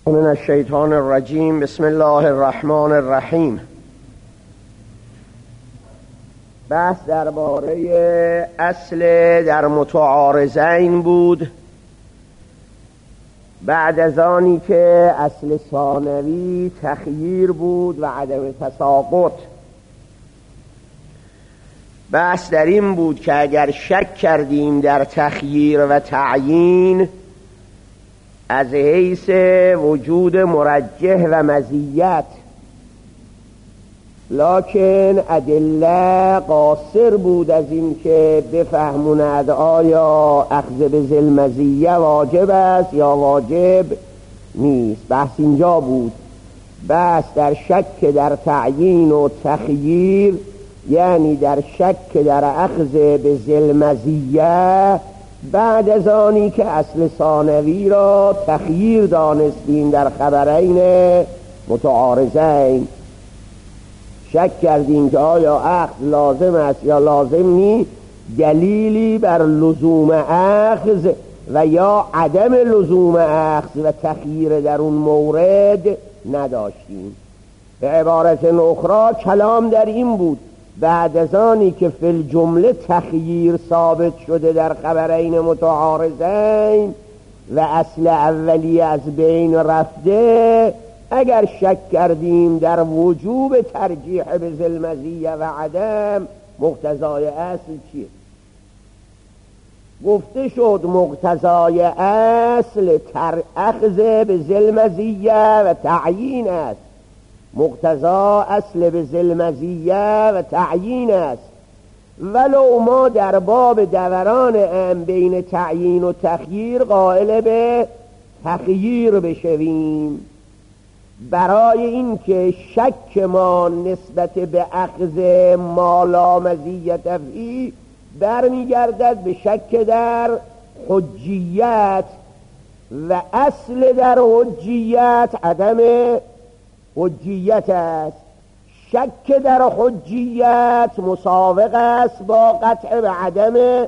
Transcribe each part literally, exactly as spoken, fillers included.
من الشیطان الرجیم. بسم الله الرحمن الرحیم. بحث درباره اصل در متعارضین بود، بعد از آنی که اصل ثانوی تخییر بود و عدم تساقط. بحث در این بود که اگر شک کردیم در تخییر و تعیین از حیث وجود مرجح و مزیت، لکن ادله قاصر بود از این که بفهموند آیا اخذ به ذی المزیه واجب است یا واجب نیست. بحث اینجا بود. بحث در شک در تعیین و تخییر، یعنی در شک در اخذ به ذی المزیه بعد از آنی که اصل ثانوی را تخییر دانستیم در خبرین متعارضین. شک کردیم که آیا اخذ لازم است یا لازم نیست، دلیلی بر لزوم اخذ و یا عدم لزوم اخذ و تخییر در اون مورد نداشتیم. به عبارت اخرى کلام در این بود بعد از آنی که فی الجمله تخییر ثابت شده در خبرین متعارضین و اصل اولی از بین رفته، اگر شک کردیم در وجوب ترجیح به ذی المزیه و عدم، مقتضای اصل چیه؟ گفته شد مقتضای اصل تر اخذ به ذی المزیه و تعیین است. مقتضا اصل به ذی المزیه و تعیین است، ولو ما در باب دوران ام بین تعیین و تخییر قائل به تخییر بشویم، برای این که شک ما نسبت به اخذ ما لا مزیت فی برمیگردد به شک در حجیت و اصل در حجیت عدم حجیت است. شک در حجیت مساوق است با قطع به عدم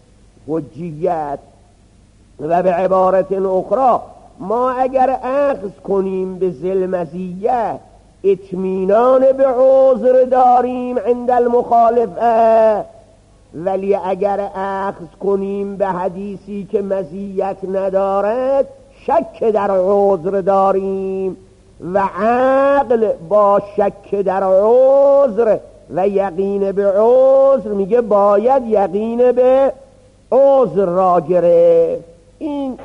حجیت. و به عبارت اخرى ما اگر اخذ کنیم به ذی المزیه اطمینان به عذر داریم عند المخالفه، ولی اگر اخذ کنیم به حدیثی که مزیت ندارد شک در عذر داریم، و عقل با شک در عذر و یقین به عذر میگه باید یقین به عذر را گرفت. این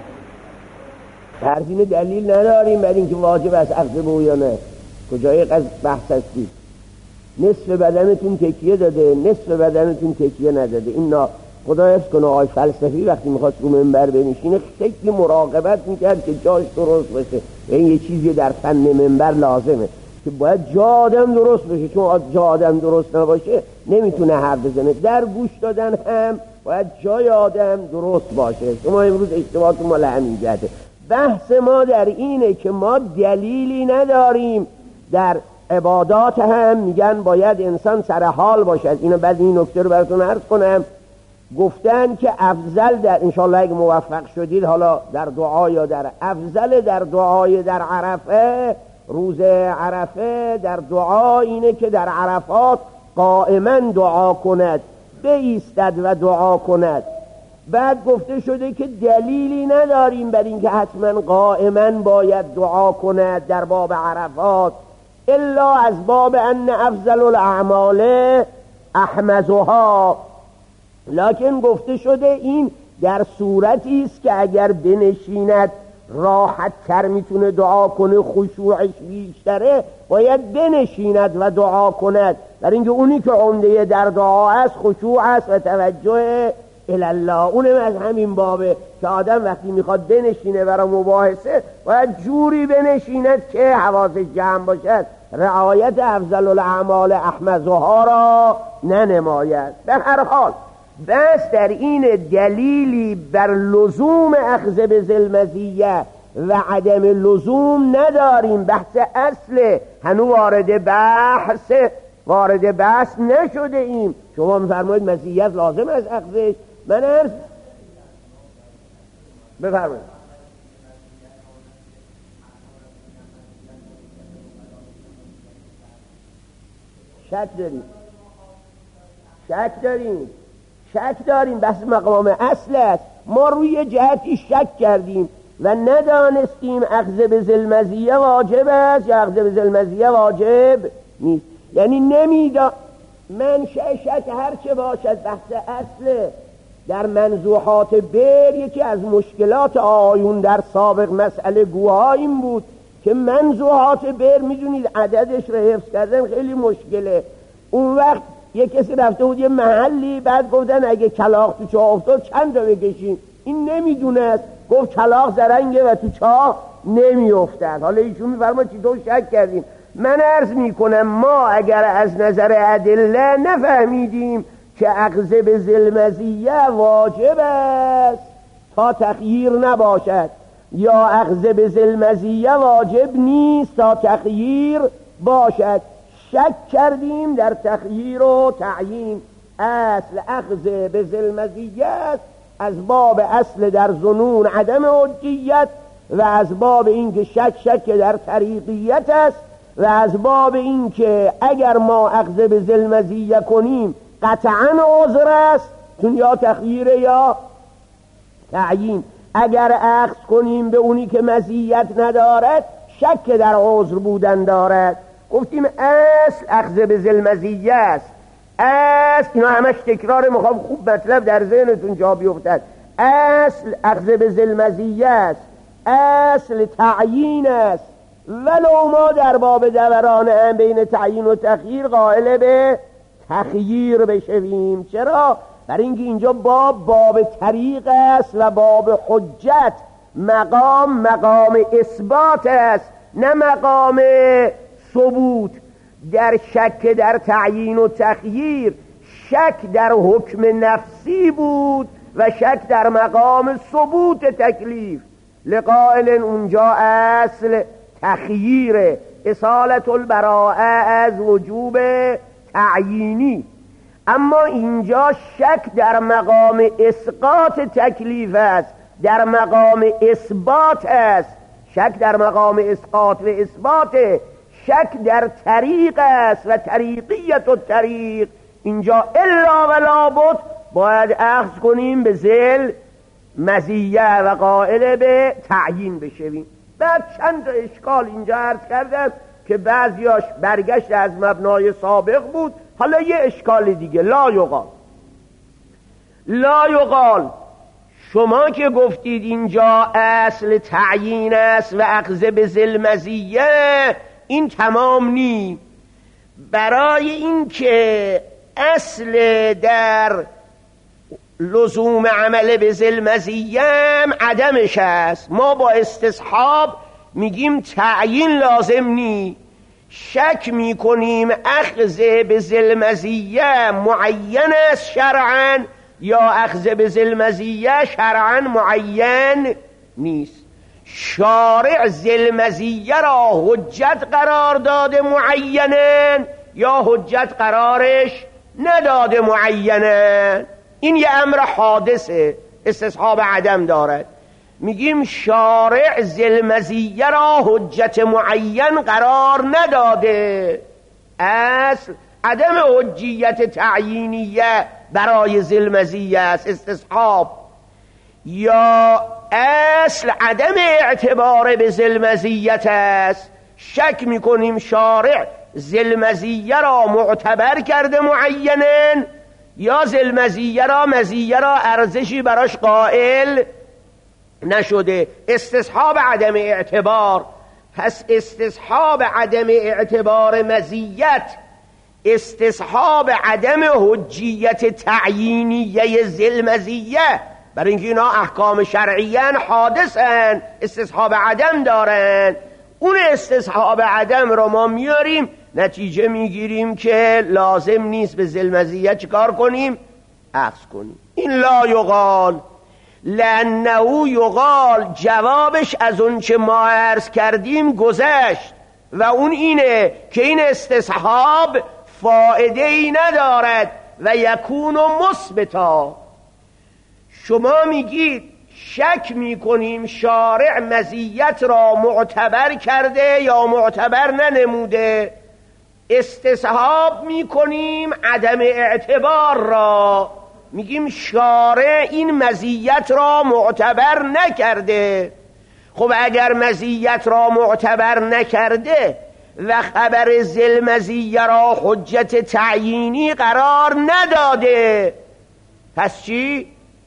ترجین دلیل نداریم بر اینکه واجب است اخذ به یا نه. کجای بحث هستید؟ نصف بدنتون تکیه داده، نصف بدنتون تکیه نداده. این خدا حفظ کنه آقای فلسفی وقتی میخواست رو منبر بنشینه خیلی مراقبت میکرد که جاش درست بشه. این یه چیزی در فن منبر لازمه که باید جا آدم درست بشه، چون جا آدم درست نباشه نمیتونه حرف بزنه. در گوش دادن هم باید جای آدم درست باشه. شما امروز اشتباهتون مال همین جهته. بحث ما در اینه که ما دلیلی نداریم. در عبادات هم میگن باید انسان سر حال باشد. اینو بعد این نکته رو براتون عرض کنم. گفتن که افضل در انشاءالله اگه موفق شدید حالا در دعا یا در افضل در دعای در عرفه، روز عرفه در دعا اینه که در عرفات قائما دعا کند، بایستد و دعا کند. بعد گفته شده که دلیلی نداریم بر اینکه حتما قائما باید دعا کند در باب عرفات، الا از باب ان افضل الاعمال احمزها. لکن گفته شده این در صورتی است که اگر بنشیند راحت تر میتونه دعا کنه، خشوعش بیشتره، باید بنشیند و دعا کند. برای اینکه اونی که عمده در دعا است خشوع است و توجه الالله. اونم از همین بابه که آدم وقتی میخواد بنشینه برای مباحثه باید جوری بنشیند که حواسش جمع باشد، رعایت افضل الاعمال احمزها را ننماید. به هر حال بس در این دلیلی بر لزوم اخذ به ذی المزیه و عدم لزوم نداریم. بحث اصل هنو وارد بحث وارد بحث نشده ایم. شما میفرمایید مزیت لازم از اخذش. من عرض بفرمایید شک داریم شک داریم شک داریم بحث مقام اصل است. ما روی جهتی شک کردیم و ندانستیم اخذ به ذی واجب است یا اخذ به ذی واجب نیست. یعنی نمیدان منشأ شک هر چه باشد بحث اصل. در منزوحات بر یکی از مشکلات آیون در سابق مسئله گوها این بود که منزوحات بر میدونید عددش رو حفظ کردن خیلی مشکله. اون وقت یک کسی رفته بود یه محلی، بعد گفتن اگه کلاغ تو چاه افتاد چند تا بکشین، این نمیدونست، گفت کلاغ زرنگه و تو چاه نمیافتد. حالا ایشون میفرما چطور شک کردیم. من عرض میکنم ما اگر از نظر ادله نفهمیدیم که اخذ به ذی واجب است تا تخییر نباشد یا اخذ به ذی واجب نیست تا تخییر باشد، شک کردیم در تخییر و تعیین. اصل اخذ به ذی است از باب اصل در ظنون عدم حجیت و از باب اینکه شک شک در طریقیت است و از باب اینکه اگر ما اخذ به ذی کنیم قطعا عذر است چون یا تخییر یا تعیین. اگر اخذ کنیم به اونی که مزیت ندارد شک در عذر بودن دارد. گفتیم اصل اخذ به ذی است. اصل اینا همش تکرار، میخوام خوب مطلب در ذهنتون جا بیفتد. اصل اخذ به ذی است، اصل تعیین است، ولو ما در باب دوران هم بین تعیین و تخییر قائل به تخییر بشویم. چرا؟ برای اینکه اینجا باب باب طریق است و باب حجت، مقام مقام اثبات است نه مقام ثبوت. در شک در تعیین و تخییر شک در حکم نفسی بود و شک در مقام ثبوت تکلیف. لقائل اونجا اصل تخییر، اصالت البراءه از وجوب تعیینی. اما اینجا شک در مقام اسقاط تکلیف است، در مقام اثبات است. شک در مقام اسقاط و اثبات، شک در طریق است و طریقیت و طریق. اینجا الا ولا بد باید اخذ کنیم به ذل مزیه و قائل به تعیین بشویم. بعد چند تا اشکال اینجا عرض کردم که بعضیاش برگشت از مبنای سابق بود. حالا یه اشکال دیگه، لا یقال لا یقال شما که گفتید اینجا اصل تعیین است و اخذ به ذل مزیه، این تمام نی. برای اینکه اصل در لزوم عمل به ذل مزیه عدمش است، ما با استصحاب میگیم تعیین لازم نی. شک میکنیم اخذ به ذل مزیه معین است شرعاً یا اخذ به ذل مزیه شرعاً معین نیست. شارع ذل مزیه را حجت قرار داده معینن یا حجت قرارش نداده معینن. این یه امر حادثه، استصحاب عدم دارد. میگیم شارع ذل مزیه را حجت معین قرار نداده. اصل عدم حجیت تعیینیه برای ذل مزیه است، استصحاب. یا اصل عدم اعتبار به ذل مزیت است. شک میکنیم شارع ذل مزیه را معتبر کرده معینن یا ذل مزیه را مزیه را ارزشی براش قائل نشده. استصحاب عدم اعتبار. پس استصحاب عدم اعتبار مزیت، استصحاب عدم حجیت تعیینیه ذل مزیه، برای اینکه اینا احکام شرعیان حادثن، استصحاب عدم دارن. اون استصحاب عدم رو ما میاریم، نتیجه میگیریم که لازم نیست به ذل مزیه چیکار کنیم؟ اخذ کنیم. این لا یقال، لانه یقال جوابش از اون چه ما عرض کردیم گذشت و اون اینه که این استصحاب فائده ای ندارد و یکون مثبتا. شما میگید شک میکنیم شارع مزیت را معتبر کرده یا معتبر ننموده. استصحاب میکنیم عدم اعتبار را، میگیم شارع این مزیت را معتبر نکرده. خب اگر مزیت را معتبر نکرده و خبر ذی مزیه را حجت تعیینی قرار نداده، پس چی؟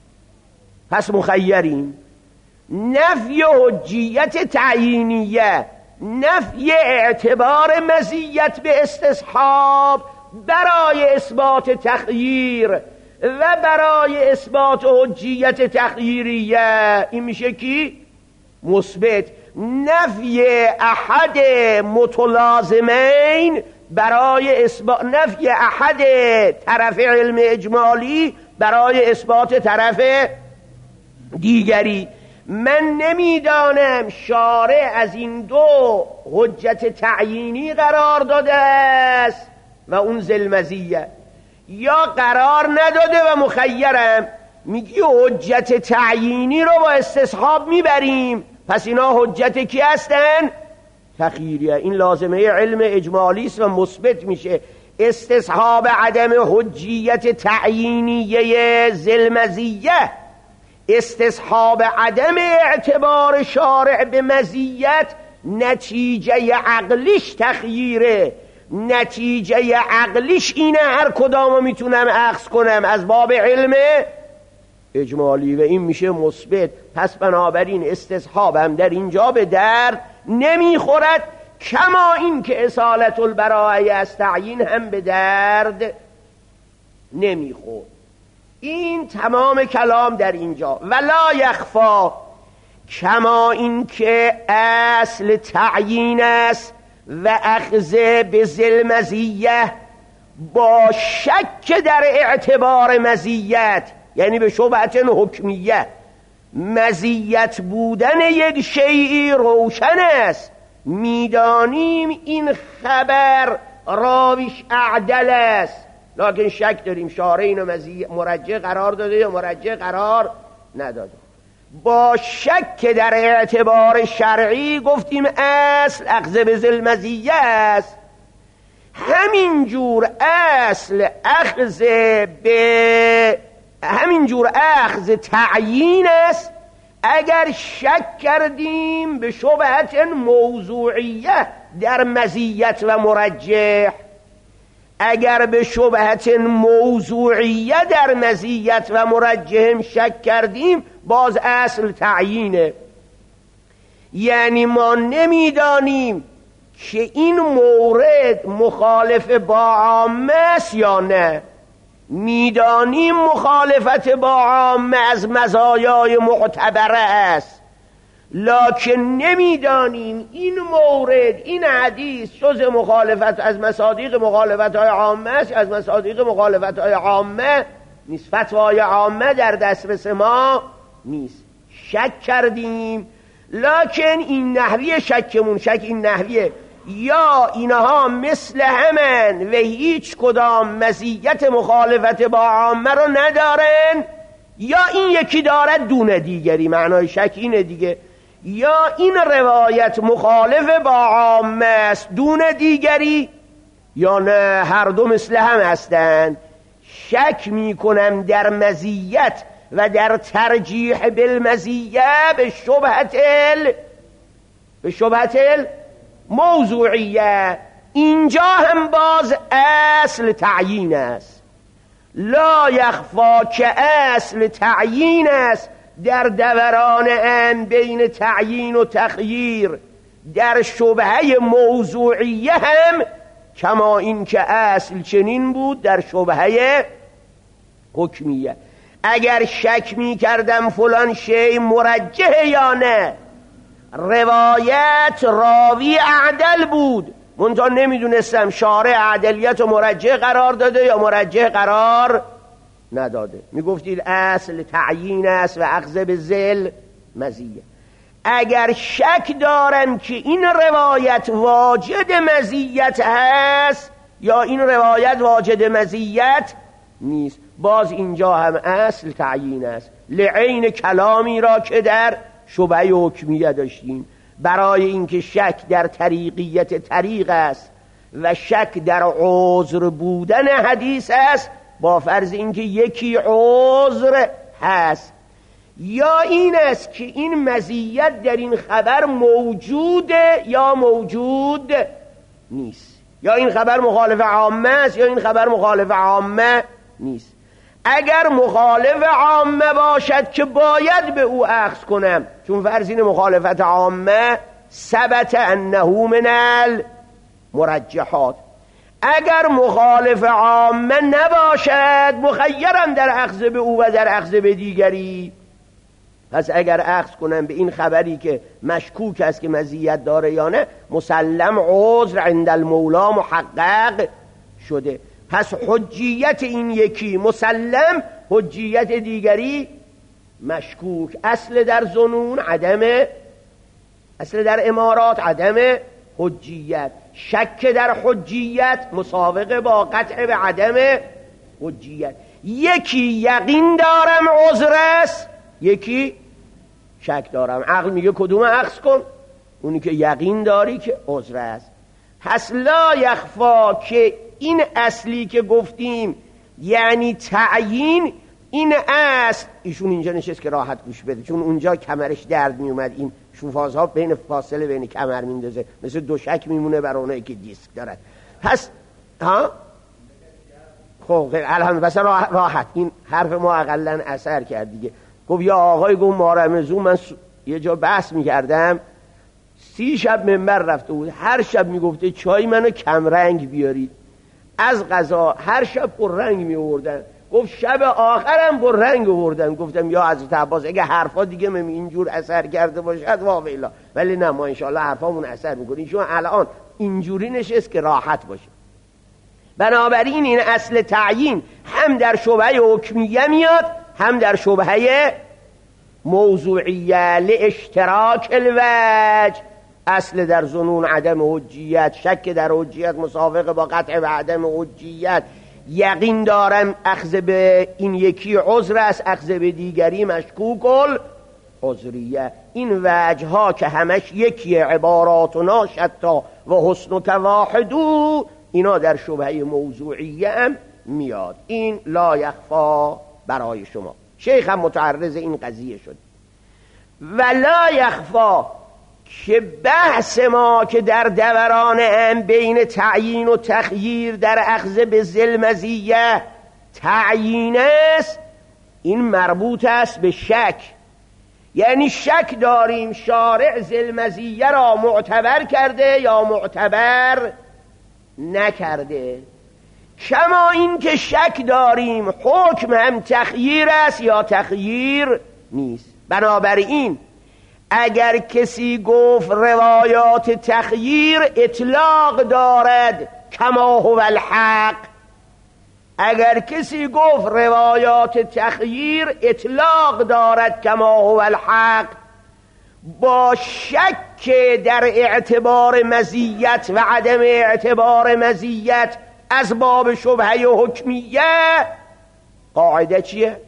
پس مخیریم. نفی حجیت تعیینیه، نفی اعتبار مزیت به استصحاب برای اثبات تخییر و برای اثبات حجیت تخییریه، این میشه کی؟ مثبت. نفی احد متلازمین برای اثبات، نفی احد طرف علم اجمالی برای اثبات طرف دیگری. من نمیدانم شارع از این دو حجت تعیینی قرار داده است و اون ذی المزیه، یا قرار نداده و مخیرم. میگی حجت تعیینی رو با استصحاب میبریم، پس اینا حجت کی هستن؟ تخییریه. این لازمه علم اجمالی است و مثبت میشه. استصحاب عدم حجیت تعیینیه ذی المزیه، استصحاب عدم اعتبار شارع به مزیت، نتیجه عقلیش تخییره. نتیجه عقلیش اینه هر کدامو میتونم اخذ کنم از باب علم اجمالی و این میشه مثبت. پس بنابراین استصحاب هم در اینجا به درد نمیخورد، کما این که اصالت البراءه از تعیین هم به درد نمیخورد. این تمام کلام در اینجا. ولا یخفا، کما این که اصل تعیین است و اخذ به ذی المزیه با شک در اعتبار مزیت، یعنی به شبهت حکمیه، مزیت بودن یک شیئی روشن است، میدانیم این خبر راویش اعدل است، لکن شک داریم شارع اینو مرجح قرار داده یا مرجح قرار نداده. با شک در اعتبار شرعی گفتیم اصل اخذ به ذی المزیه است. همینجور اصل اخذ به همینجور اخذ تعیین است اگر شک کردیم به شبهت موضوعیه در مزیت و مرجح. اگر به شبهت موضوعیه در مزیت و مرجح شک کردیم باز اصل تعیینه. یعنی ما نمیدانیم که این مورد مخالف با عامه است یا نه. میدانیم مخالفت با عامه از مزایای معتبره است، لکن نمیدانیم این مورد، این حدیث جز مخالفت از مصادیق مخالفت های عامه است، از مصادیق مخالفت های عامه نیست، فتوای عامه در دسترس ما نیست. شک کردیم، لکن این نحوی شکمون شک این نحویه، یا اینها مثل همن و هیچ کدام مزیت مخالفت با عامه رو ندارن، یا این یکی دارد دون دیگری. معنای شک اینه دیگه، یا این روایت مخالف با عامه است دون دیگری، یا نه هر دو مثل هم هستند. شک میکنم در مزیت و در ترجیح بالمزیه به شبهت ال به شبهت موضوعیه. اینجا هم باز اصل تعیین است. لا یخفا که اصل تعیین است در دوران ان بین تعیین و تخییر در شبهه موضوعیه هم، کما این که اصل چنین بود در شبهه حکمیه. اگر شک می کردم فلان شی مرجح یا نه، روایت راوی اعدل بود، منتها نمیدونستم شارع عدلیت و مرجح قرار داده یا مرجح قرار نداده، میگفتید اصل تعیین است و اخذ به ذی المزیه. اگر شک دارم که این روایت واجد مزیت هست یا این روایت واجد مزیت نیست، باز اینجا هم اصل تعیین است، لعین کلامی را که در شبهه حکمیه داشتیم. برای اینکه شک در طریقیت طریق است و شک در عذر بودن حدیث است، با فرض اینکه یکی عذر هست. یا این است که این مزیت در این خبر موجوده یا موجود نیست، یا این خبر مخالف عامه است یا این خبر مخالف عامه نیست. اگر مخالف عامه باشد که باید به او اخذ کنم، چون فرض این مخالفت عامه ثبت انه من المرجحات. اگر مخالف عامه نباشد مخیرم در اخذ به او و در اخذ به دیگری. پس اگر اخذ کنم به این خبری که مشکوک است که مزیت داره یا نه، مسلم عذر عند المولا محقق شده. پس حجیت این یکی مسلم، حجیت دیگری مشکوک. اصل در ظنون عدم، اصل در امارات عدم حجیت. شک در حجیت مسابقه با قطع به عدم حجیت. یکی یقین دارم عذر است، یکی شک دارم. عقل میگه کدوم اخذ کن؟ اونی که یقین داری که عذر است. پس لا یخفا که این اصلی که گفتیم یعنی تعیین، این اصل ایشون اینجا نشست که راحت گوش بده، چون اونجا کمرش درد میومد. این شوفازها بین فاصله بین کمر میندازه، مثل دوشک میمونه برای اونایی که دیسک دارد. پس ها خب الان بس راحت، این حرف ما اقلن اثر کرد دیگه. گفت یا آقای گفت مارمزون، من یه جا بحث میکردم، سی شب منبر رفته بود، هر شب میگفته چای منو کم رنگ بیارید. از قضا هر شب پر رنگ می آوردن. گفت شب آخرم پر رنگ آوردن. گفتم یا حضرت عباس اگه حرفا دیگه من اینجور اثر کرده باشد واویلا، ولی نه، ما انشاءالله حرفامون اثر میکنیم، چون الان اینجوری نشست که راحت باشه. بنابراین این اصل تعیین هم در شبهه حکمیه میاد، هم در شبهه موضوعیه لاشتراک الوجه. اصل در ظنون عدم حجیت، شک در حجیت مسابقه با قطع به عدم حجیت. یقین دارم اخذ به این یکی عذر است، اخذ به دیگری مشکوک العذریه. این وجه ها که همش یکی، عباراتنا شتا و حسن تواحدو، اینا در شبهه موضوعیه هم میاد. این لا یخفا برای شما. شیخ هم متعرض این قضیه شد. و لا یخفا که بحث ما که در دوران هم بین تعیین و تخییر در اخذ به ذی‌المزیه تعیین است، این مربوط است به شک. یعنی شک داریم شارع ذی‌المزیه را معتبر کرده یا معتبر نکرده. کما این که شک داریم حکم هم تخییر است یا تخییر نیست. بنابراین اگر کسی گفت روایات تخییر اطلاق دارد کما هو الحق، اگر کسی گفت روایات تخییر اطلاق دارد کما هو الحق، با شک در اعتبار مزیت و عدم اعتبار مزیت از باب شبهه حکمیه، قاعده چیه؟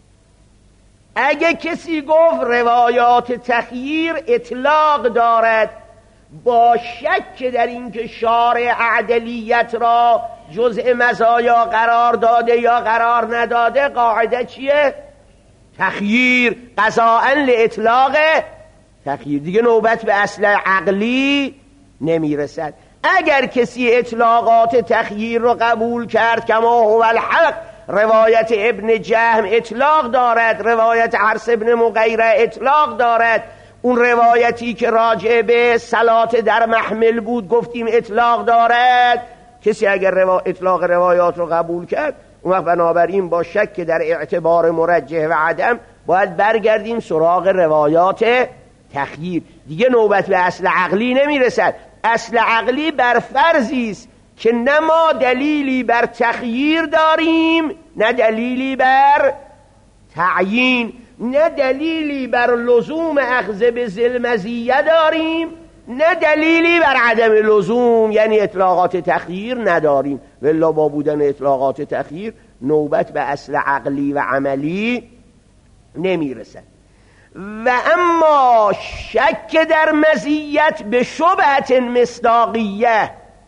اگه کسی گفت روایات تخییر اطلاق دارد با شک در اینکه شارع عدلیت را جزء مزایا قرار داده یا قرار نداده، قاعده چیه؟ تخییر، قضاءً لاطلاق تخییر. دیگه نوبت به اصل عقلی نمیرسد. اگر کسی اطلاقات تخییر رو قبول کرد کما هو الحق، روایت ابن جهم اطلاق دارد، روایت حرس ابن مغیره اطلاق دارد، اون روایتی که راجع به صلات در محمل بود گفتیم اطلاق دارد. کسی اگر روا... اطلاق روایات رو قبول کرد، اون وقت بنابراین با شک در اعتبار مرجح و عدم باید برگردیم سراغ روایات تخییر. دیگه نوبت به اصل عقلی نمیرسد. اصل عقلی بر فرضی است که نه ما دلیلی بر تخییر داریم، نه دلیلی بر تعیین، نه دلیلی بر لزوم اخذ به ذی‌المزیه داریم، نه دلیلی بر عدم لزوم یعنی اطلاقات تخییر نداریم. ولی با بودن اطلاقات تخییر نوبت به اصل عقلی و عملی نمیرسد. و اما شک در مزیت به شبهت مصداقیه،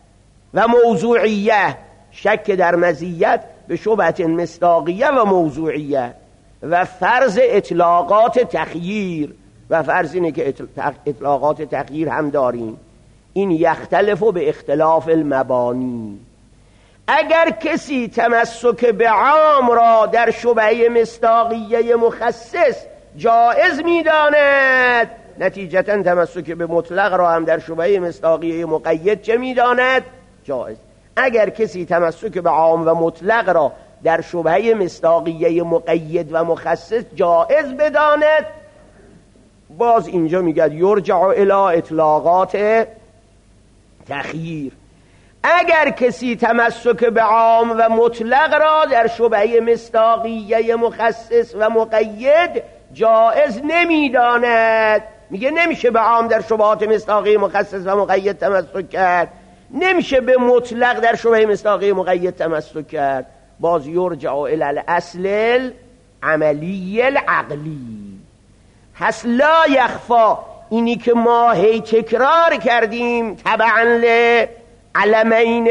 و موضوعیه، شک در مزیت به شبهت مصداقیه و موضوعیه، و فرض اطلاقات تخییر، و فرض اینه که اطلاقات تخییر هم داریم. این یختلف به اختلاف المبانی. اگر کسی تمسک به عام را در شبهه مصداقیه مخصص جائز می‌داند، نتیجتاً تمسک به مطلق را هم در شبهه مصداقیه مقید چه می‌داند؟ جائز. اگر کسی تمسک به عام و مطلق را در شبهه مصداقیه مقید و مخصص جائز بداند، باز اینجا میگه یرجع الی اطلاقات تخییر. اگر کسی تمسک به عام و مطلق را در شبهه مصداقیه مخصص و مقید جائز نمیداند، میگه نمیشه به عام در شبهات مصداقیه مخصص و مقید تمسک کرد، نمیشه به مطلق در شبهه مصداقیه مقید تمسک کرد، باز یرجع الی الاصل العملی العقلی. هست لا یخفا، اینی که ما هی تکرار کردیم تبعا لعلمین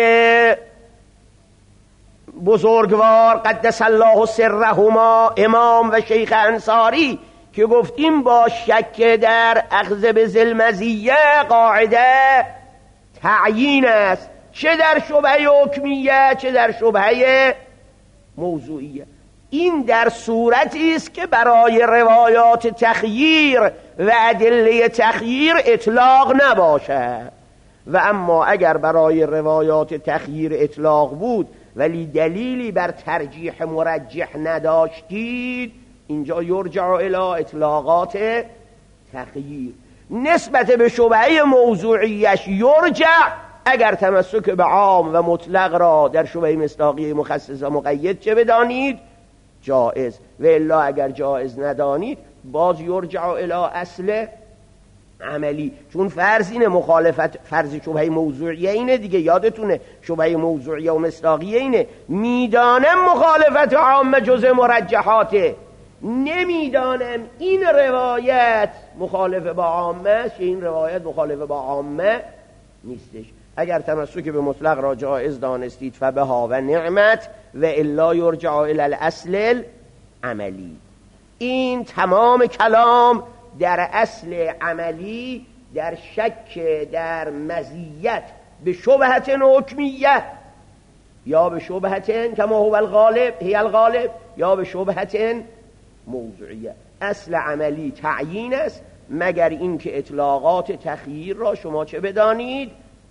بزرگوار قدس الله سرهما، امام و شیخ انصاری، که گفتیم با شک در اخذ به ذی المزیه قاعده تعیین است، چه در شبهه حکمیه چه در شبهه موضوعیه. این در صورتی است که برای روایات تخییر و ادله تخییر اطلاق نباشد، و اما اگر برای روایات تخییر اطلاق بود ولی دلیلی بر ترجیح مرجح نداشتید، اینجا یرجع الی اطلاقات تخییر. نسبت به شبهه موضوعیش یرجع، اگر تمسک به عام و مطلق را در شبهه مصداقیه مخصص و مقید چه بدانید؟ جائز. و الا اگر جائز ندانید باز یرجع الی اصل عملی. چون فرض اینه مخالفت، فرض شبهه موضوعیه اینه دیگه، یادتونه شبهه موضوعیه و مصداقیه اینه، میدانم مخالفت عامه جزء مرجحاته، نمیدانم این روایت مخالف با عامه است، این روایت مخالف با عامه نیستش. اگر تمسک به مطلق را جائز دانستید فبها و نعمت، و الا یرجع الی الاصل عملی. این تمام کلام در اصل عملی، در شک در مزیت به شبهت حکمیه یا به شبهت کما هو الغالب هی الغالب یا به شبهت موضوعیه. اصل عملی تعیین است، مگر اینکه اطلاقات تخییر را شما چه بدانید؟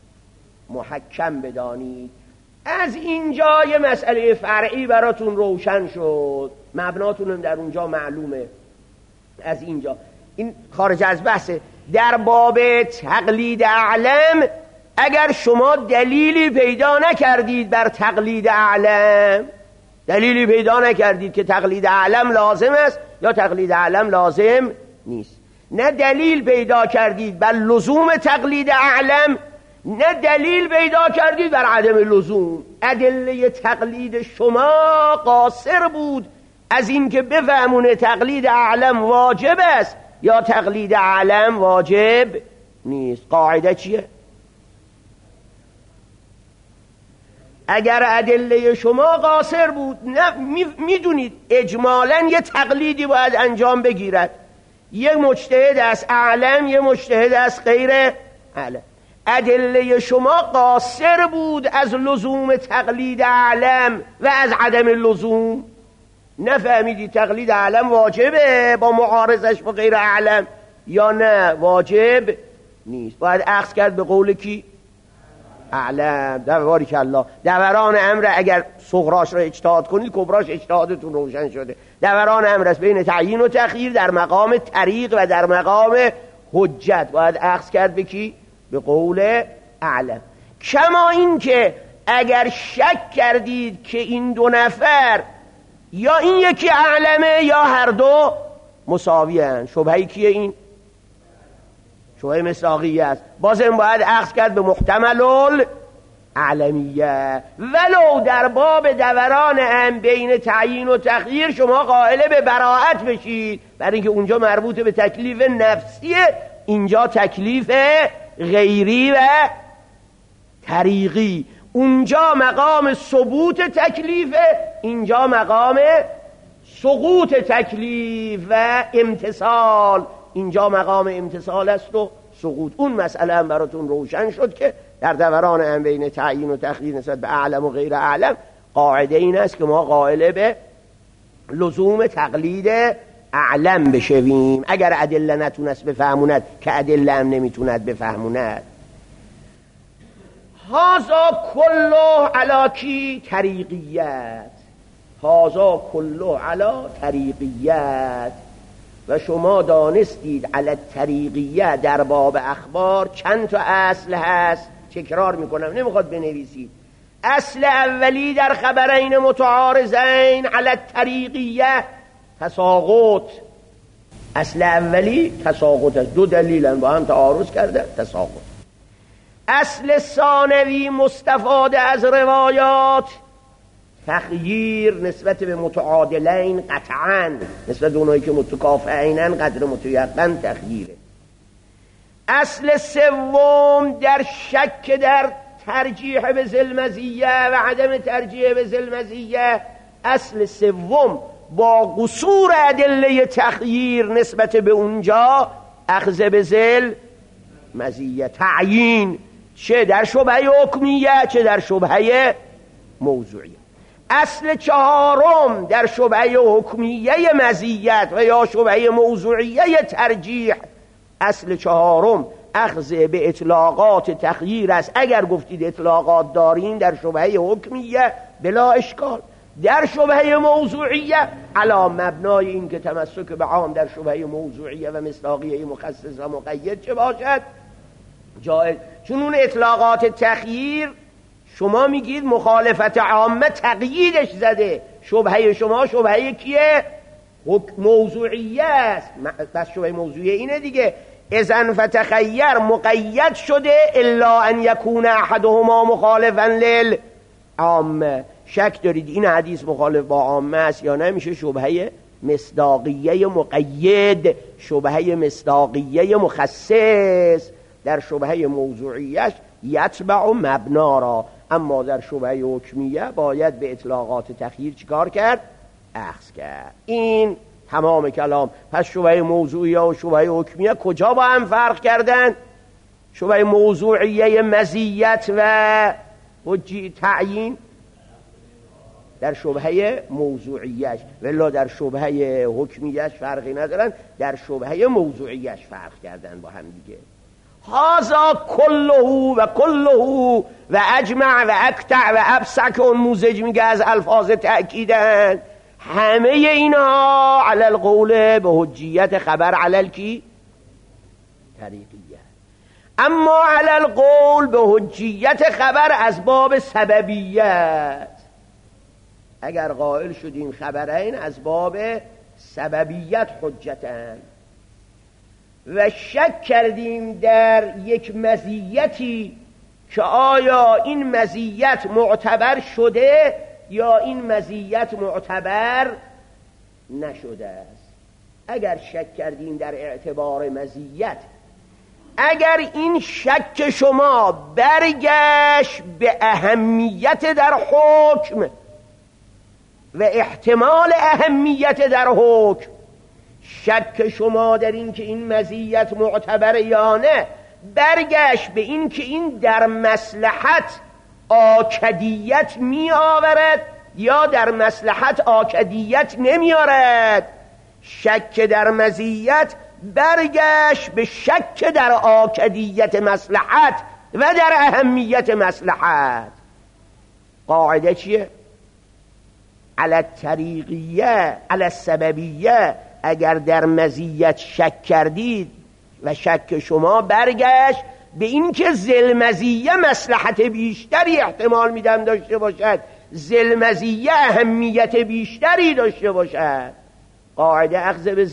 محکم بدانید. از اینجا یه مسئله فرعی براتون روشن شد، مبناتون در اونجا معلومه. از اینجا این خارج از بحثه. در باب تقلید اعلم اگر شما دلیلی پیدا نکردید بر تقلید اعلم، دلیلی پیدا نکردید که تقلید اعلم لازم است یا تقلید اعلم لازم نیست، نه دلیل پیدا کردید بر لزوم تقلید اعلم، نه دلیل پیدا کردید بر عدم لزوم، ادله تقلید شما قاصر بود از این که بفهمونه تقلید اعلم واجب است یا تقلید اعلم واجب نیست. قاعده چیه؟ اگر ادله شما قاصر بود، نه میدونید اجمالاً یه تقلیدی باید انجام بگیرد، یه مجتهد است اعلم، یه مجتهد است غیر اعلم. ادله شما قاصر بود از لزوم تقلید اعلم و از عدم لزوم، نفهمیدید تقلید اعلم واجبه با معارضش با غیر اعلم یا نه واجب نیست. باید اخذ کرد به قول کی؟ اعلم. دواری که الله دوران امر، اگر صغراش را اجتهاد کنید کبراش اجتهادتون روشن شده. دوران امر است بین تعیین و تخییر در مقام طریق و در مقام حجت، باید اخذ کرد به کی؟ به قول اعلم. کما این که اگر شک کردید که این دو نفر یا این یکی اعلمه یا هر دو مساوی هستند، شبهه کیه؟ این شبهه مصداقیه است، بازم باید اخذ کرد به محتمل اعلمیه. ولو در باب دوران هم بین تعیین و تخییر شما قائل به براءت بشید، برای اینکه اونجا مربوط به تکلیف نفسیه، اینجا تکلیف غیری و طریقی. اونجا مقام ثبوت تکلیفه، اینجا مقام سقوط تکلیف و امتثال، اینجا مقام امتثال است و سقوط. اون مسئله هم براتون روشن شد که در دوران هم بین تعیین و تخییر نسبت به اعلم و غیر اعلم قاعده این است که ما قائل به لزوم تقلید اعلم بشویم اگر ادله نتونست بفهموند، که ادله هم نمیتوند بفهموند. هازا کله علا کی طریقیت، هازا کله علا طریقیت. و شما دانستید علی طریقیت در باب اخبار چند تا اصل هست، تکرار میکنم نمیخواد بنویسید. اصل اولی در خبرین متعارضین علی طریقیت تساقط، اصل اولی تساقط است، دو دلیل با هم تعارض کرده تساقط. اصل ثانوی مستفاده از روایات تخییر نسبت به متعادلین قطعا، نسبت به اونایی که متکافئینن قدر متیقن تخییره. اصل سوم در شک در ترجیح به ذی‌المزیه و عدم ترجیح به ذی‌المزیه، اصل سوم با قصور ادله تخییر نسبت به اونجا اخذ به ذی‌المزیه تعیین، چه در شبهه حکمیه چه در شبهه موضوعیه. اصل چهارم در شبهه حکمیه مزیت و یا شبهه موضوعیه ترجیح، اصل چهارم اخذ به اطلاقات تخییر است. اگر گفتید اطلاقات دارین در شبهه حکمیه بلا اشکال، در شبهه موضوعیه علا مبنای این که تمسک به عام در شبهه موضوعیه و مصداقیه مخصص و مقید چه باشد جایز. چون اون اطلاقات تخییر شما میگید مخالفت عامه تقییدش زده، شبهه شما شبهه کیه؟ موضوعیه است. بس شبهه موضوعیه اینه دیگه، اذن فتخیر مقید شده الا ان یکون احدهما مخالفا للعامه. شک دارید این حدیث مخالف با عامه است یا نمیشه شبهه مصداقیه مقید، شبهه مصداقیه مخصص. در شبهه موضوعیش یتبع مبنا را، اما در شبهه حکمیه باید به اطلاقات تخییر چیکار کرد؟ اخذ کرد. این تمام کلام. پس شبهه موضوعیه و شبهه حکمیه کجا با هم فرق کردن؟ شبهه موضوعیه مزیت و حجی تعیین در شبهه موضوعیش، ولی در شبهه حکمیش فرقی ندارن، در شبهه موضوعیش فرق کردن با هم دیگه. هازا کله و کله و اجمع و اکتع و ابسع که اون موزج میگه از الفاظ تأکیدن، همه اینها علی القول به حجیت خبر علل کی؟ طریقیه. اما علی القول به حجیت خبر از باب سببیت، اگر قائل شدیم خبرین از باب سببیت حجتن و شک کردیم در یک مزیتی که آیا این مزیت معتبر شده یا این مزیت معتبر نشده است. اگر شک کردیم در اعتبار مزیت، اگر این شک شما برگشت به اهمیت در حکم و احتمال اهمیت در حکم، شک شما در این که این مزیت معتبر یا نه برگشت به این که این در مصلحت آکدیت می آورد یا در مصلحت آکدیت نمی آورد، شک در مزیت برگشت به شک در آکدیت مصلحت و در اهمیت مصلحت. قاعده چیه؟ علی الطریقیه علی السببیه. اگر در مزیت شک کردید و شک شما برگشت به این که ذی‌المزیه مصلحت بیشتری احتمال میدم داشته باشد، ذی‌المزیه اهمیت بیشتری داشته باشد، قاعده اخذ به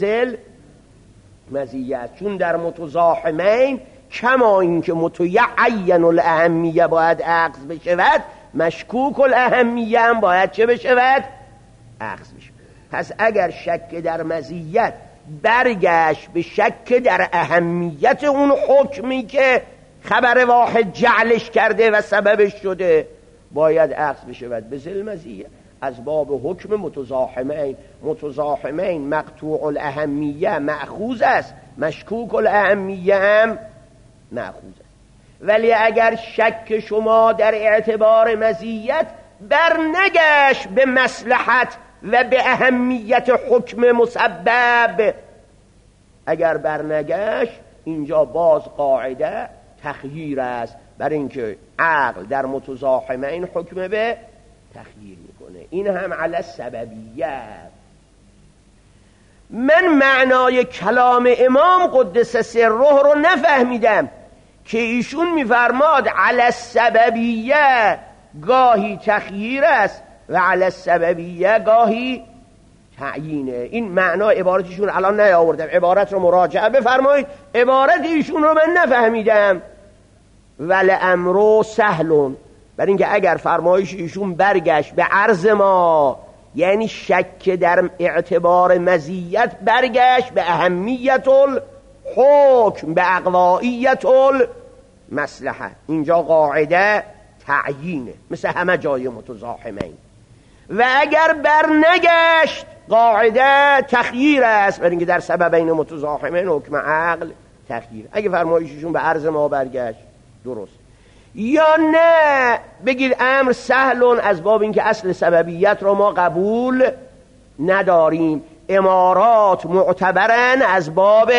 ذی‌المزیه. چون در متزاحمین کما این که متعین الاهمیه باید اخذ بشود، مشکوک الاهمیه هم باید چه بشود؟ اخذ بشود. پس اگر شک در مزیت برگشت به شک در اهمیت اون حکمی که خبر واحد جعلش کرده و سببش شده، باید اخذ بشود به ذی المزیه از باب حکم متزاحمین. متزاحمین مقطوع الاهمیه مأخوذ است، مشکوک الاهمیه هم مأخوذ است. ولی اگر شک شما در اعتبار مزیت برنگشت به مصلحت و به اهمیت حکم مسبب، اگر برنگشت اینجا باز قاعده تخییر است، برای اینکه عقل در متزاحمین حکم به تخییر میکنه. این هم علی السببیه. من معنای کلام امام قدس سره رو نفهمیدم که ایشون میفرماد علی السببیه گاهی تخییر است و علی السببیه گاهی تعیینه. این معنا عبارتشون الان نیاوردم، عبارت رو مراجعه بفرمایید. عبارت ایشون رو من نفهمیدم. ول امرو سهلون، برای اینکه اگر فرمایش ایشون برگشت به عرض ما، یعنی شک در اعتبار مزیت برگشت به اهمیت الحکم، به اقوائیت المصلحه. اینجا قاعده تعیینه مثل همه جای متزاحمین. و اگر برنگشت قاعده تخییر است، برای اینکه در سببین متزاحمین حکم عقل تخییر. اگه فرمایششون به عرض ما برگشت درست، یا نه بگید امر سهلون از باب اینکه اصل سببیت رو ما قبول نداریم. امارات معتبرن از باب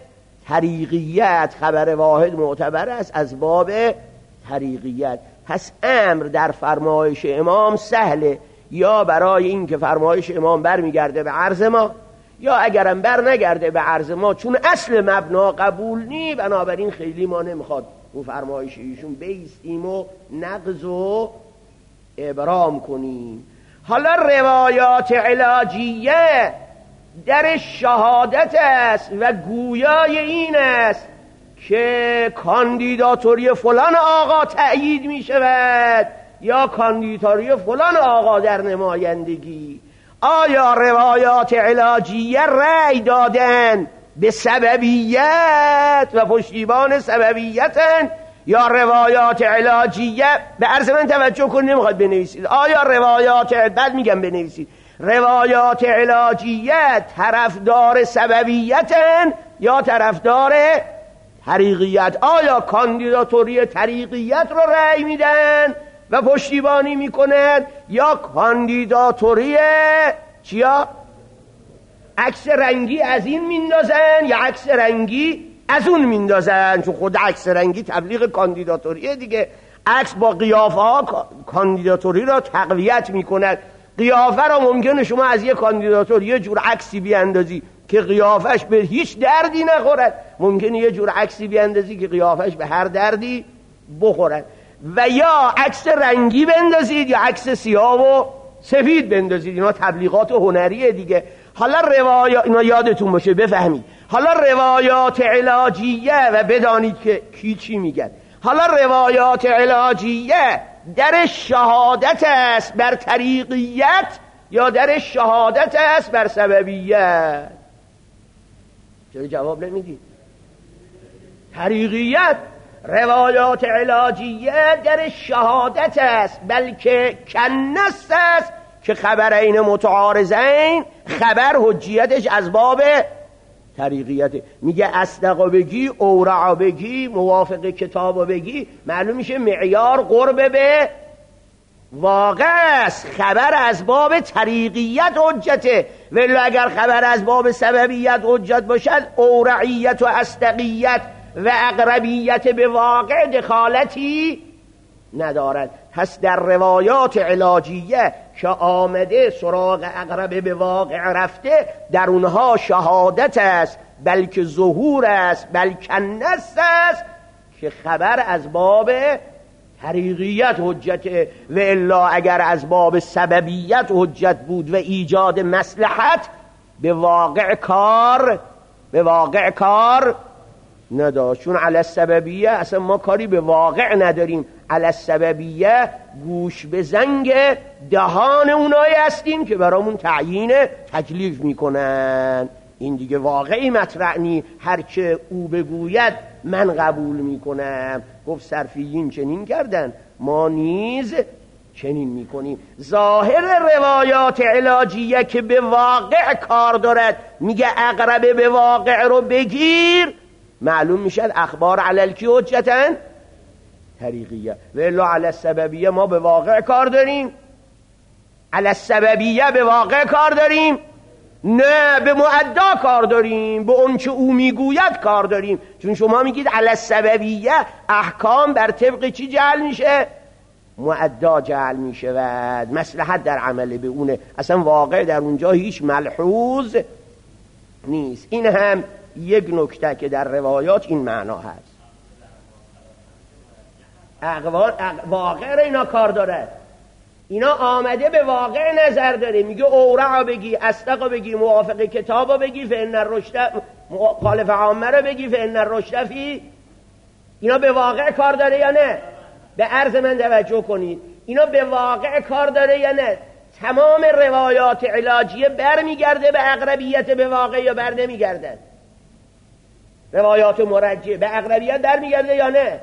طریقیت، خبر واحد معتبر است از باب طریقیت. پس امر در فرمایش امام سهله، یا برای این که فرمایش امام برمیگرده به عرض ما، یا اگرم بر نگرده به عرض ما، چون اصل مبنا قبول نی، بنابراین خیلی ما نمیخواد او فرمایش ایشون بیستیم و نقض و ابرام کنیم. حالا روایات علاجیه در شهادت است و گویای این است که کاندیداتوری فلان آقا تأیید می شود یا کاندیداتوری فلان آقا در نمایندگی. آیا روایات علاجیه رأی دادن به سببیت و پشتیبان سببیتن، یا روایات علاجیه به عرض من توجه کن، نمیخواد بنویسید. آیا روایات بعد میگم بنویسید، روایات علاجیه طرفدار سببیتن یا طرفدار طریقیت؟ آیا کاندیداتوری طریقیت رو رأی میدن و پشتیبانی میکنن، یا کاندیداتوری چیا؟ عکس رنگی از این میندازن یا عکس رنگی از اون میندازن؟ چون خود عکس رنگی تبلیغ کاندیداتوریه دیگه. عکس با قیافه ها کاندیداتوری را تقویت میکنن. قیافه را ممکنه شما از یه کاندیداتور یه جور عکسی بیاندازی که قیافش به هیچ دردی نخورد، ممکنه یه جور عکسی بیاندازی که قیافش به هر دردی بخورد. و یا عکس رنگی بندازید یا عکس سیاه و سفید بندازید. اینا تبلیغات هنریه دیگه. حالا روایات، اینا یادتون باشه بفهمید، حالا روایات علاجیه و بدانید که کی چی میگن. حالا روایات علاجیه در شهادت است بر طریقیت یا در شهادت است بر سببیت؟ چرا جواب نمیدید؟ طریقیت. روایات علاجیه در شهادت است، بلکه کنست است که خبرین متعارضین خبر حجیتش از باب طریقیت. میگه اصدقا بگی، اورعا بگی، موافق کتابا بگی، معلوم میشه معیار قرب به واقع است. خبر از باب طریقیت حجته، ولی اگر خبر از باب سببیت حجت باشد، اورعیت و اصدقیت و اقربیت به واقع دخالتی ندارد. پس در روایات علاجیه که آمده سراغ اقرب به واقع رفته، در اونها شهادت است، بلکه ظهور است، بلکه نص است که خبر از باب طریقیت حجته. و الا اگر از باب سببیت حجت بود و ایجاد مصلحت، به واقع کار به واقع کار نداشت. چون علی السببیه اصلا ما کاری به واقع نداریم. علی السببیه گوش به زنگ دهان اونایی هستیم که برامون تعیین تکلیف میکنن. این دیگه واقعی مطرح نی. هر که او بگوید من قبول میکنم. گفت صرفیین چنین کردن، ما نیز چنین میکنیم. ظاهر روایات علاجیه که به واقع کار دارد، میگه اقرب به واقع رو بگیر، معلوم میشد اخبار علالکی حجتن طریقیه و الا علی السببیه ما به واقع کار داریم، علی السببیه به واقع کار داریم، نه به معدا کار داریم، به اون چه او میگوید کار داریم. چون شما میگید علی السببیه احکام بر طبق چی جعل میشه؟ معدا جعل میشه و مصلحت در عمل به اونه، اصلا واقع در اونجا هیچ ملحوظ نیست. این هم یک نکته که در روایات این معنا هست. اقوال واقع اینا کار داره، اینا آمده به واقع نظر داره، میگه اورع بگی، اصدق بگی، موافق کتاب بگی، فإن الرشد مخالف عامه رو بگی، فإن الرشد فی. اینا به واقع کار داره یا نه؟ به عرض من توجه کنید، اینا به واقع کار داره یا نه؟ تمام روایات علاجیه برمیگرده به اقربیت به واقع یا بر نمیگرده؟ روایات مرجع به اقربیت برمیگرده یا نه؟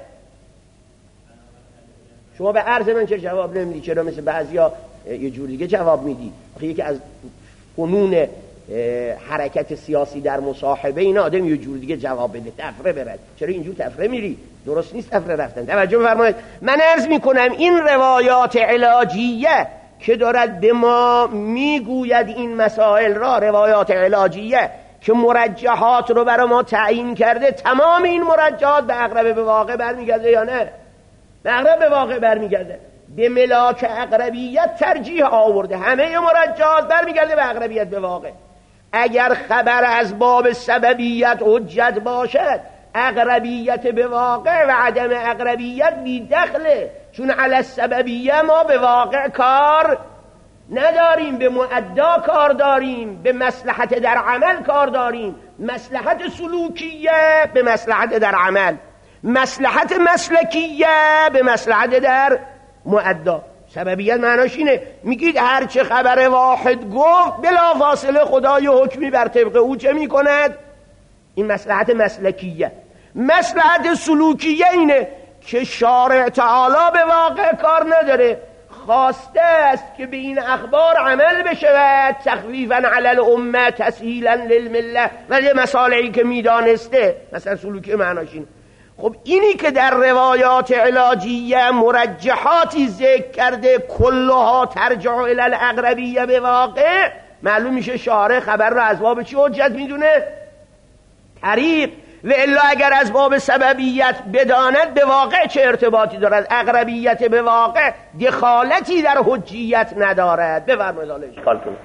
شما به عرض من چه جواب نمیدی؟ چرا مثل بعضیا یه جور دیگه جواب میدی؟ یکی از فنون حرکت سیاسی در مصاحبه این آدم یه جور دیگه جواب بده، تفره برد. چرا اینجور تفره میری؟ درست نیست تفره رفتن. توجه بفرمایید، من عرض میکنم این روایات علاجیه که دارد به ما میگوید این مسائل را، روایات علاجیه که مرجحات رو برای ما تعیین کرده، تمام این مرجحات به اقرب به واقع برمیگرده یا نه؟ به اقرب به واقع برمیگرده. به ملاک اقربیت ترجیح آورده، همه مرجحات برمیگرده به اقربیت به واقع. اگر خبر از باب سببیت حجت باشد، اقربیت به واقع و عدم اقربیت بی دخله، چون علی السببیه ما به واقع کار نداریم، به معدا کار داریم، به مصلحت در عمل کار داریم، مصلحت سلوکیه به مصلحت در عمل، مصلحت مسلکیه به مصلحت در معدا. سببیت معناش اینه، میگید هر چه خبر واحد گفت بلا فاصله خدای حکمی بر طبق او چه میکند؟ این مصلحت مسلکیه. مصلحت سلوکیه اینه که شارع تعالی به واقع کار نداره، خواسته است که به این اخبار عمل بشه و تخفیفا علی الامه تسهیلا للمله و یه مصالحی که میدانسته. مثلا سلوکی معناش اینه. خب اینی که در روایات علاجیه مرجحاتی ذکر کرده کلها ترجع الی الاقربیه به واقع، معلوم میشه شارع خبر رو از باب چی حجت میدونه؟ طریق. و الا اگر از باب سببیت بداند به واقع چه ارتباطی دارد؟ اقربیت به واقع دخالتی در حجیت ندارد. بفرمایید حالا اشکال کنید.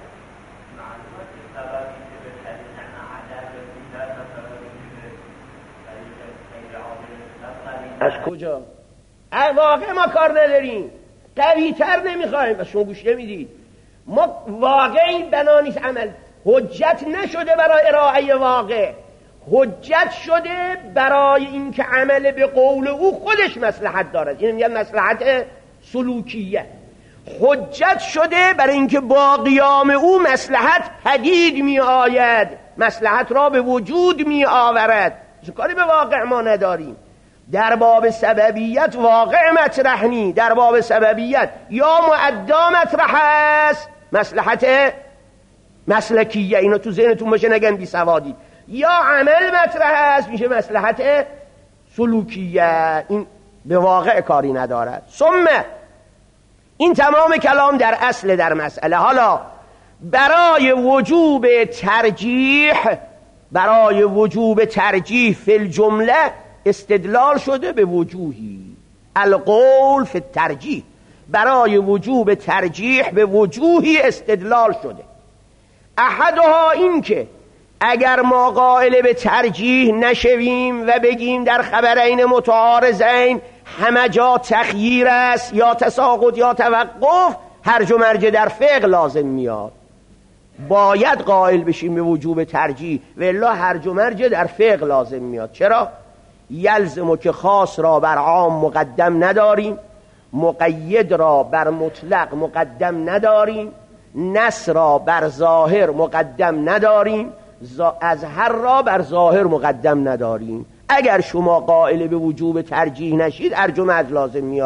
از کجا؟ از واقع ما کار نداریم، قوی تر نمیخوایم. از شما گوش نمیدید. ما واقعی بنا نیست عمل، حجت نشده برای ارائه واقع، حجت شده برای اینکه عمل به قول او خودش مصلحت دارد. این میگن مصلحت سلوکیه. حجت شده برای اینکه با قیام او مصلحت پدید می آید، مصلحت را به وجود می آورد. کاری به واقع ما نداریم. در باب سببیت واقع مطرح نی، در باب سببیت یا معدا مطرح است، مصلحت مسلکیه، اینو تو ذهنتون باشه نگن بی سوادی، یا عمل مطرح است میشه مصلحت سلوکیه، این به واقع کاری ندارد. ثم این تمام کلام در اصل در مسئله. حالا برای وجوب ترجیح، برای وجوب ترجیح فی الجمله استدلال شده به وجوهی. القول فی الترجیح، برای وجوب ترجیح به وجوهی استدلال شده. احدها این که اگر ما قائل به ترجیح نشویم و بگیم در خبرین متعارضین همه جا تخییر است یا تساقط یا توقف، هرج و مرج در فقه لازم میاد. باید قائل بشیم به وجوب ترجیح و الا هرج و مرج در فقه لازم میاد. چرا؟ یلزمو که خاص را بر عام مقدم نداریم، مقید را بر مطلق مقدم نداریم، نص را بر ظاهر مقدم نداریم، از هر را بر ظاهر مقدم نداریم. اگر شما قائل به وجوب ترجیح نشید هرج و مرج لازم میاد.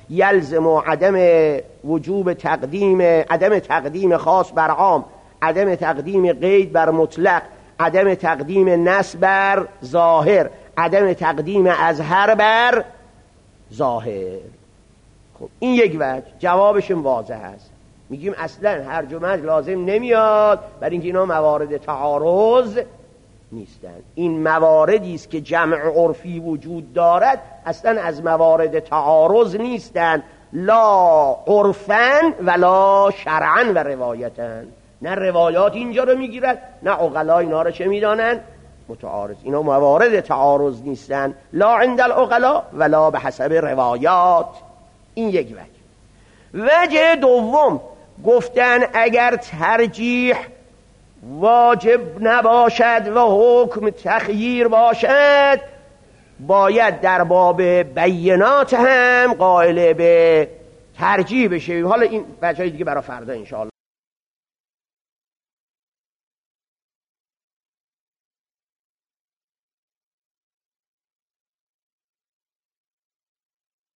یلزم عدم وجوب تقدیم عدم تقدیم خاص بر عام، عدم تقدیم قید بر مطلق، عدم تقدیم نص بر ظاهر، عدم تقدیم اظهر بر ظاهر. خب این یک وجه، جوابش واضح است. میگیم اصلا هرج و مرج لازم نمیاد، برای اینکه اینا موارد تعارض نیستن. این مواردی است که جمع عرفی وجود دارد، اصلا از موارد تعارض نیستن، لا عرفن ولا شرعن و روایتن. نه روایات اینجا رو میگیرد، نه عقلا اینا رو چه میدانن؟ متعارض. اینا موارد تعارض نیستن، لا عند العقلا ولا به حسب روایات. این یک وجه. وجه دوم گفتن اگر ترجیح واجب نباشد و حکم تخییر باشد، باید در باب بینات هم قائل به ترجیح بشیم. حالا این وجهی دیگه برای فردا انشاءالله